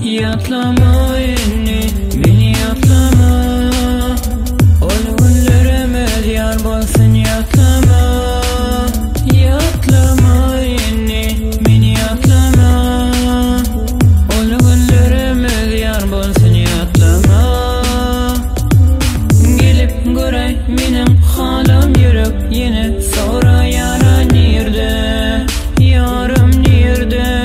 Yatlama inni, beni yatlama. Ol günlerimiz yar bolsun yatlama. Yatlama inni, beni yatlama. Ol günlerimiz yar bolsun yatlama. Gelip göray mening halam yürüp yine sonra yara nirde. Yarım nirde.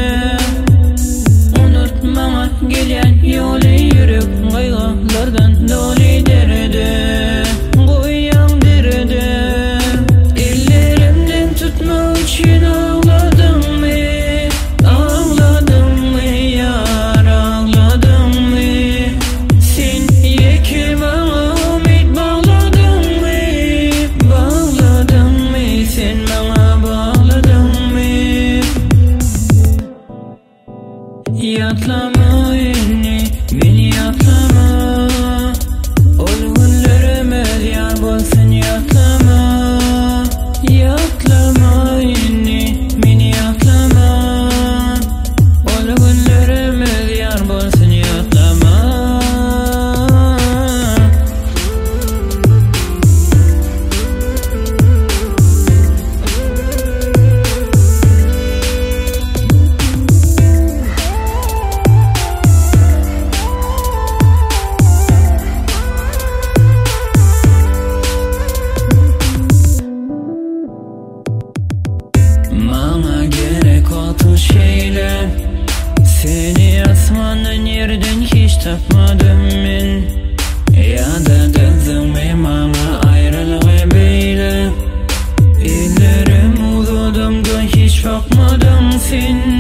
Gelen yolu yürüp kaygılardan dolu derede. Koyan derede. Ellerimden tutmak için ağladım mı? Ağladım mı yar, ağladım mı? Sen yeke bana ümit bağladın mı? Bağladın mı? Sen bana bağladın mı? Yatlama inni, beni yatlama. Ol günlerimiz yar bolsun yatlama. Yatlama inni, beni yatlama. Ol günlerimiz yar bolsun yatlama. Bana gerek oldu şeyler. Seni asmandan yerden hiç tapmadım ben. Ya da dızım bana ayrılığı beyle. Ellerim uzadımda hiç bakmadım sen.